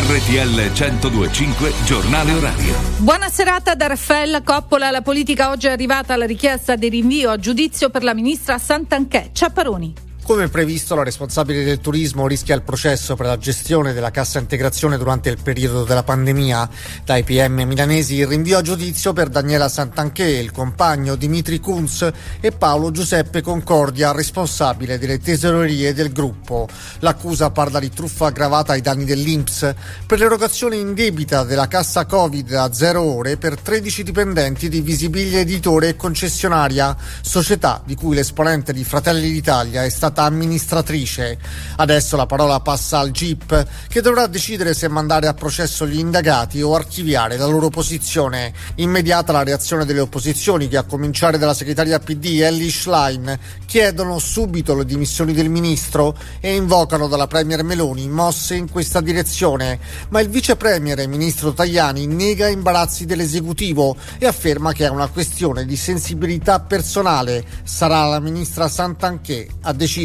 RTL 102.5 Giornale Orario. Buona serata da Raffaella Coppola. La politica oggi è arrivata alla richiesta di rinvio a giudizio per la ministra Santanchè. Ciapparoni. Come previsto, la responsabile del turismo rischia il processo per la gestione della cassa integrazione durante il periodo della pandemia. Dai PM milanesi il rinvio a giudizio per Daniela Santanchè, il compagno Dimitri Kunz e Paolo Giuseppe Concordia, responsabile delle tesorerie del gruppo. L'accusa parla di truffa aggravata ai danni dell'INPS per l'erogazione indebita della cassa Covid a 0 ore per 13 dipendenti di Visibilia Editore e Concessionaria, società di cui l'esponente di Fratelli d'Italia è stata amministratrice. Adesso la parola passa al GIP, che dovrà decidere se mandare a processo gli indagati o archiviare la loro posizione. Immediata la reazione delle opposizioni, che a cominciare dalla segretaria PD Elly Schlein chiedono subito le dimissioni del ministro e invocano dalla premier Meloni mosse in questa direzione, ma il vice premier e ministro Tajani nega imbarazzi dell'esecutivo e afferma che è una questione di sensibilità personale. Sarà la ministra Santanchè a decidere.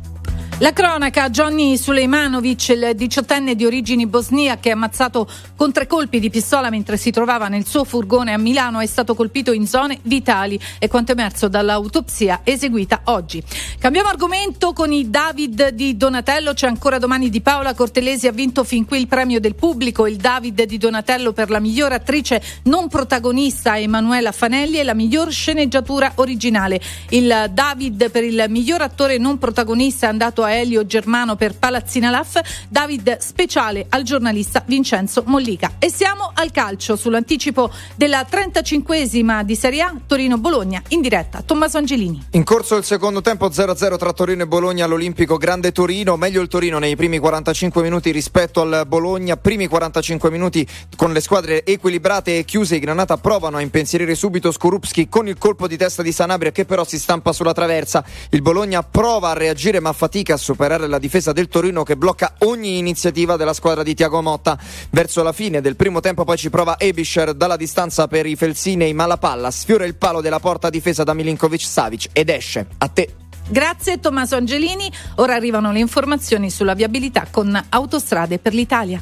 La cronaca: Johnny Sulejmanovic, il 18enne di origini bosniache, ammazzato con 3 colpi di pistola mentre si trovava nel suo furgone a Milano, è stato colpito in zone vitali, è quanto emerso dall'autopsia eseguita oggi. Cambiamo argomento con i David di Donatello. C'è ancora domani di Paola Cortelesi, ha vinto fin qui il premio del pubblico. Il David di Donatello per la miglior attrice non protagonista Emanuela Fanelli e la miglior sceneggiatura originale. Il David per il miglior attore non protagonista è andato a Elio Germano per Palazzina Laff. David speciale al giornalista Vincenzo Mollica. E siamo al calcio, sull'anticipo della 35esima di Serie A Torino-Bologna in diretta. Tommaso Angelini. In corso il secondo tempo, 0-0 tra Torino e Bologna all'Olimpico Grande Torino. Meglio il Torino nei primi 45 minuti rispetto al Bologna. Primi 45 minuti con le squadre equilibrate e chiuse. I Granata provano a impensierire subito Skorupski con il colpo di testa di Sanabria, che però si stampa sulla traversa. Il Bologna prova a reagire ma fatica a superare la difesa del Torino, che blocca ogni iniziativa della squadra di Thiago Motta. Verso la fine del primo tempo poi ci prova Ebischer dalla distanza per i felsinei, ma la palla sfiora il palo della porta difesa da Milinkovic-Savic ed esce. A te. Grazie Tommaso Angelini. Ora arrivano le informazioni sulla viabilità con Autostrade per l'Italia.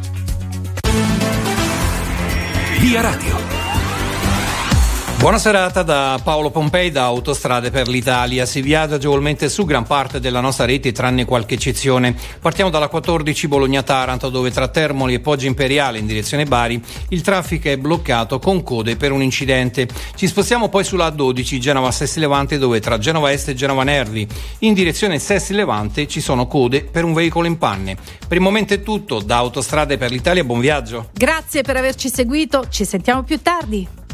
Via Radio. Buona serata da Paolo Pompei da Autostrade per l'Italia. Si viaggia agevolmente su gran parte della nostra rete, tranne qualche eccezione. Partiamo dalla 14 Bologna-Taranto, dove tra Termoli e Poggio Imperiale in direzione Bari il traffico è bloccato con code per un incidente. Ci spostiamo poi sulla 12 Genova-Sesti Levante, dove tra Genova Est e Genova Nervi in direzione Sesti Levante ci sono code per un veicolo in panne. Per il momento è tutto. Da Autostrade per l'Italia, buon viaggio. Grazie per averci seguito, ci sentiamo più tardi.